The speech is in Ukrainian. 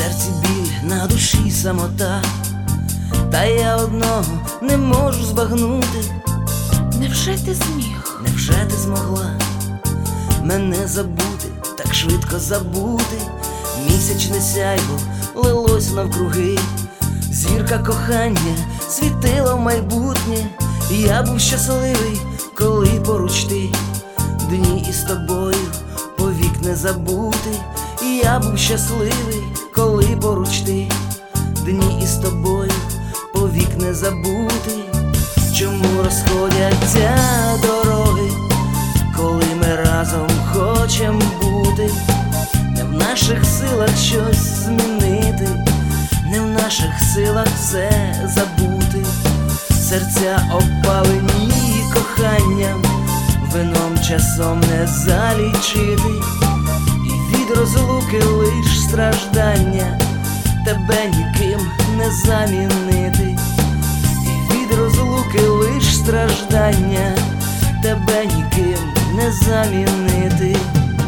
серці біль, на душі самота, та я одного не можу збагнути. Невже ти зміг? Невже ти змогла мене забути, так швидко забути? Місячне сяйво лилось навкруги, зірка кохання світила в майбутнє. Я був щасливий, коли поруч ти, дні із тобою повік не забути. Я був щасливий, коли поруч ти, дні із тобою повік не забути. Чому розходяться дороги, коли ми разом хочем бути? Не в наших силах щось змінити, не в наших силах все забути. Серця опалені коханням, вином часом не залічити. І від розлуки лиш страждання, тебе ніким не замінити. І від розлуки лиш страждання, тебе ніким не замінити.